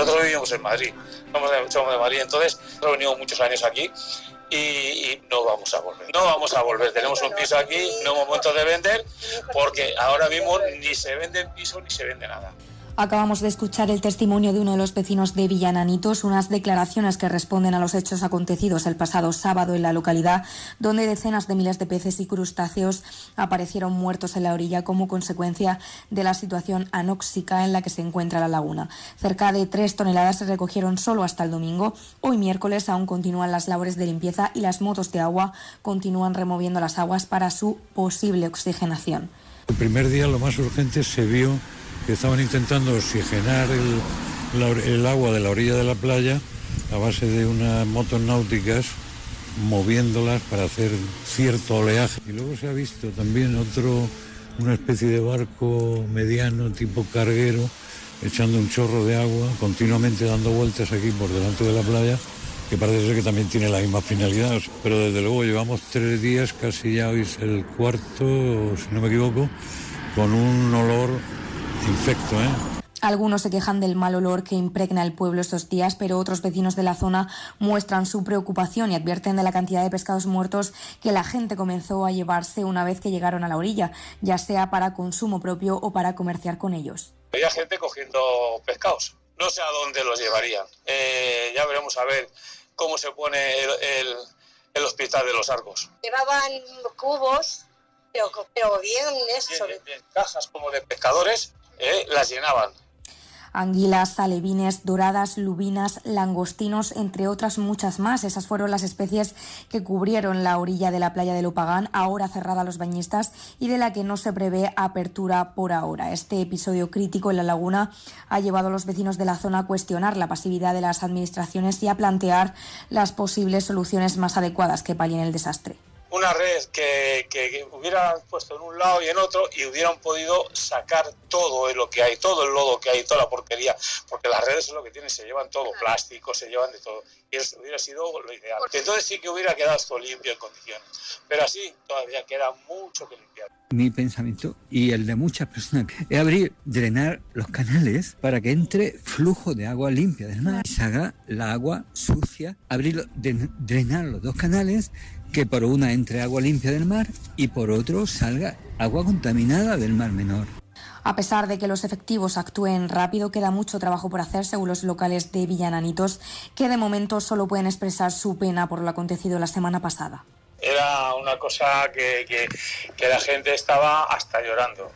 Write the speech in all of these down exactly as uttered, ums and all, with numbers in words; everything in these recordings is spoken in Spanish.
Nosotros vivimos en Madrid, somos de, somos de Madrid, entonces hemos venido muchos años aquí y, y no vamos a volver. No vamos a volver, tenemos un piso aquí, no es momento de vender, porque ahora mismo ni se vende el piso ni se vende nada. Acabamos de escuchar el testimonio de uno de los vecinos de Villananitos, unas declaraciones que responden a los hechos acontecidos el pasado sábado en la localidad, donde decenas de miles de peces y crustáceos aparecieron muertos en la orilla como consecuencia de la situación anóxica en la que se encuentra la laguna. Cerca de tres toneladas se recogieron solo hasta el domingo. Hoy miércoles aún continúan las labores de limpieza y las motos de agua continúan removiendo las aguas para su posible oxigenación. El primer día lo más urgente se vio que estaban intentando oxigenar el, la, el agua de la orilla de la playa a base de unas motos náuticas, moviéndolas para hacer cierto oleaje. Y luego se ha visto también otro, una especie de barco mediano tipo carguero, echando un chorro de agua, continuamente dando vueltas aquí por delante de la playa, que parece ser que también tiene la misma finalidad. Pero desde luego llevamos tres días, casi ya hoy es el cuarto, si no me equivoco, con un olor infecto, ¿eh? Algunos se quejan del mal olor que impregna el pueblo estos días, pero otros vecinos de la zona muestran su preocupación y advierten de la cantidad de pescados muertos que la gente comenzó a llevarse una vez que llegaron a la orilla, ya sea para consumo propio o para comerciar con ellos. Había gente cogiendo pescados, no sé a dónde los llevarían. Eh, ya veremos a ver cómo se pone el, el, el hospital de los Arcos. Llevaban cubos, pero, pero bien eso. Bien, bien, cajas como de pescadores. Eh, las llenaban. Anguilas, alevines, doradas, lubinas, langostinos, entre otras muchas más. Esas fueron las especies que cubrieron la orilla de la playa de Lopagán, ahora cerrada a los bañistas y de la que no se prevé apertura por ahora. Este episodio crítico en la laguna ha llevado a los vecinos de la zona a cuestionar la pasividad de las administraciones y a plantear las posibles soluciones más adecuadas que palien el desastre. Una red que, que, que hubieran puesto en un lado y en otro y hubieran podido sacar todo lo que hay, todo el lodo que hay, toda la porquería, porque las redes es lo que tienen, se llevan todo, plástico, se llevan de todo, y eso hubiera sido lo ideal. Entonces sí que hubiera quedado esto limpio en condiciones, pero así todavía queda mucho que limpiar. Mi pensamiento y el de muchas personas es abrir, drenar los canales para que entre flujo de agua limpia del mar y se haga la agua sucia, abrir, drenar los dos canales, que por una entre agua limpia del mar y por otro salga agua contaminada del Mar Menor. A pesar de que los efectivos actúen rápido, queda mucho trabajo por hacer, según los locales de Villananitos, que de momento solo pueden expresar su pena por lo acontecido la semana pasada. Era una cosa que, que, que la gente estaba hasta llorando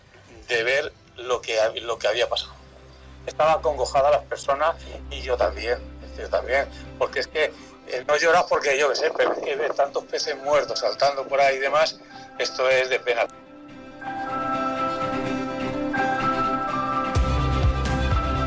de ver lo que, lo que había pasado. Estaba acongojada las personas y yo también, yo también, porque es que Eh, no lloras porque yo qué sé, pero es que ver tantos peces muertos saltando por ahí y demás, esto es de pena.